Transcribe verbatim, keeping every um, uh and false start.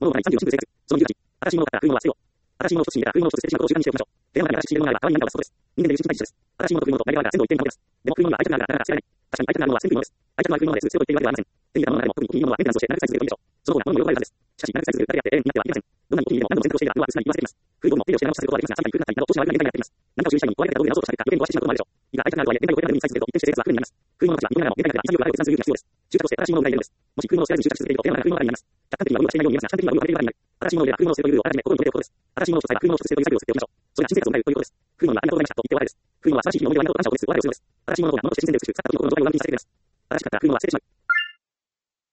物をないさんじゅうよん進数生物。そのにじゅうはち。新しいものを買ったら空のは捨てよう。新しいものを一つに入れたら空のを一つ捨ててしまうことを習慣にしておきましょう。電話が新しいものがあれば、代わりに何かを出すことです。人間でいう新陳代謝です。新しいものと古いものと前側が鮮度を一定に保てます。でも古いものには愛着があるからなかなか捨てられない。確かに愛着があるものは捨てにくいものです。愛着のある古いものです。捨てろと言っているわけではありません。手に入れたものの中でも特にお気に入りのものはメンテナンスをして長くサイズで売るといいでしょう。その方が物の汚れがあるはずです。しかし長くサイズで売っただけあって永遠になってはいけません。どんなにお気に入りでも何度も洗濯をしていれば空は薄まり言わせています。古いものも手入れをして長くさせることはできますが、さらに空くなったりなど投資の悪い現象になっています。何かを修理したいに壊れた道具や直そうとした結果、余計に壊してしまうこともあるでしょう。いが愛着があるとはいえ、限界を超えた分にサイズでと一定して生物は空になります。古いものたちは認めながらも限界があり、潔くあれを決断する勇気が必要です。執着として新しいものを売りたいのです。もし古いものを捨てられずに執着し続けると、手の中が空の中になります。客観的には売るはしていないように見えますが、主観的には売るはしている側になる。新しいものを売れば空のを捨てるというルールをあらかじめ心に留めておくことです。新しいものを一つ買えば空のを一つ捨てるという作業を捨てておきましょう。それが新生活を迎えるということです。古いものはありがとうございましたと言って終わりです。古いものは新しい日々の思い出をありがとう感謝を込めつつ終わりをするのです。新しいものとは物として新鮮で美しく、使った時の心の上上にさせてくれます。新しかったら古いものは捨ててしまう。